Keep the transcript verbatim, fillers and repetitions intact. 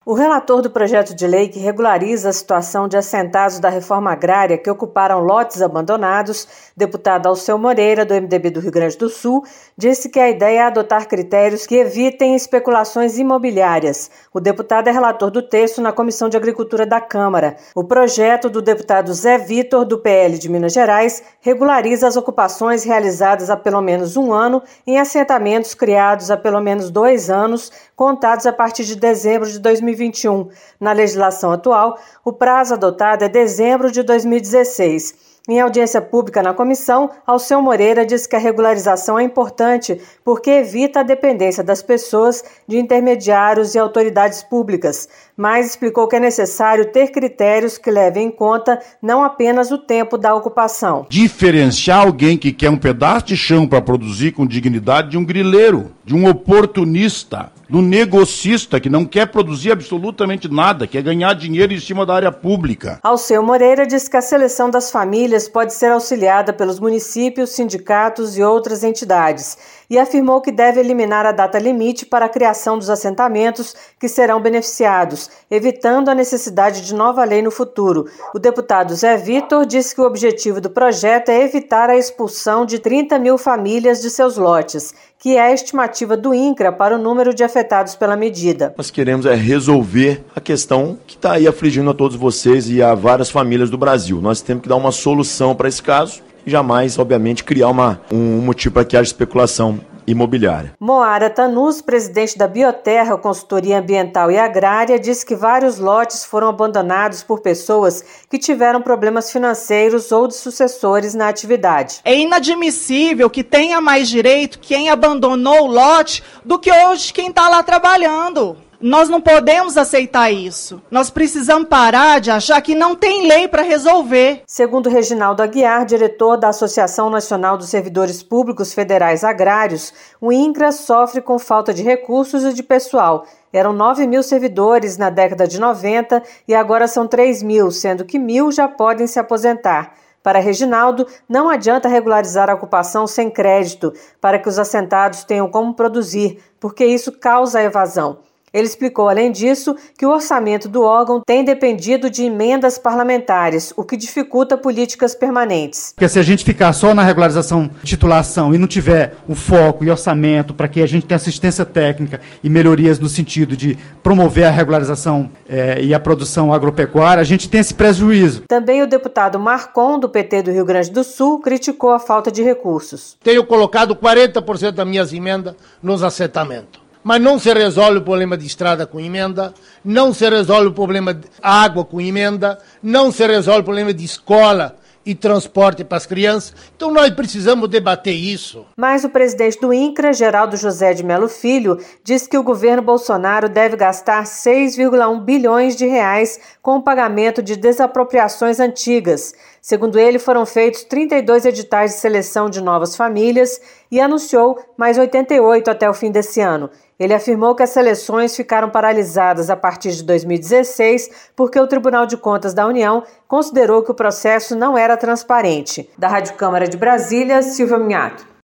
O relator do projeto de lei que regulariza a situação de assentados da reforma agrária que ocuparam lotes abandonados, deputado Alceu Moreira, do M D B do Rio Grande do Sul, disse que a ideia é adotar critérios que evitem especulações imobiliárias. O deputado é relator do texto na Comissão de Agricultura da Câmara. O projeto do deputado Zé Vitor, do P L de Minas Gerais, regulariza as ocupações realizadas há pelo menos um ano em assentamentos criados há pelo menos dois anos, contados a partir de dezembro de dois mil e vinte e um. Na legislação atual, o prazo adotado é dezembro de dois mil e dezesseis. Em audiência pública na comissão, Alceu Moreira disse que a regularização é importante porque evita a dependência das pessoas de intermediários e autoridades públicas, mas explicou que é necessário ter critérios que levem em conta não apenas o tempo da ocupação. Diferenciar alguém que quer um pedaço de chão para produzir com dignidade de um grileiro, de um oportunista, do negocista que não quer produzir absolutamente nada, quer ganhar dinheiro em cima da área pública. Alceu Moreira diz que a seleção das famílias pode ser auxiliada pelos municípios, sindicatos e outras entidades e afirmou que deve eliminar a data limite para a criação dos assentamentos que serão beneficiados, evitando a necessidade de nova lei no futuro. O deputado Zé Vitor disse que o objetivo do projeto é evitar a expulsão de trinta mil famílias de seus lotes, que é a estimativa do INCRA para o número de afetados pela medida. Nós queremos é resolver a questão que está aí afligindo a todos vocês e a várias famílias do Brasil. Nós temos que dar uma solução para esse caso e jamais, obviamente, criar uma, um motivo para que haja especulação imobiliária. Moara Tanus, presidente da Bioterra, Consultoria Ambiental e Agrária, disse que vários lotes foram abandonados por pessoas que tiveram problemas financeiros ou de sucessores na atividade. É inadmissível que tenha mais direito quem abandonou o lote do que hoje quem está lá trabalhando. Nós não podemos aceitar isso. Nós precisamos parar de achar que não tem lei para resolver. Segundo Reginaldo Aguiar, diretor da Associação Nacional dos Servidores Públicos Federais Agrários, o INCRA sofre com falta de recursos e de pessoal. Eram nove mil servidores na década de noventa e agora são três mil, sendo que mil já podem se aposentar. Para Reginaldo, não adianta regularizar a ocupação sem crédito, para que os assentados tenham como produzir, porque isso causa evasão. Ele explicou, além disso, que o orçamento do órgão tem dependido de emendas parlamentares, o que dificulta políticas permanentes. Porque se a gente ficar só na regularização de titulação e não tiver o foco e orçamento para que a gente tenha assistência técnica e melhorias no sentido de promover a regularização eh, e a produção agropecuária, a gente tem esse prejuízo. Também o deputado Marcon, do P T do Rio Grande do Sul, criticou a falta de recursos. Tenho colocado quarenta por cento das minhas emendas nos assentamentos. Mas não se resolve o problema de estrada com emenda, não se resolve o problema de água com emenda, não se resolve o problema de escola e transporte para as crianças. Então nós precisamos debater isso. Mas o presidente do INCRA, Geraldo José de Melo Filho, diz que o governo Bolsonaro deve gastar seis vírgula um bilhões de reais com o pagamento de desapropriações antigas. Segundo ele, foram feitos trinta e dois editais de seleção de novas famílias e anunciou mais oitenta e oito até o fim desse ano. Ele afirmou que as seleções ficaram paralisadas a partir de dois mil e dezesseis porque o Tribunal de Contas da União considerou que o processo não era transparente. Da Rádio Câmara de Brasília, Silvia Minhato.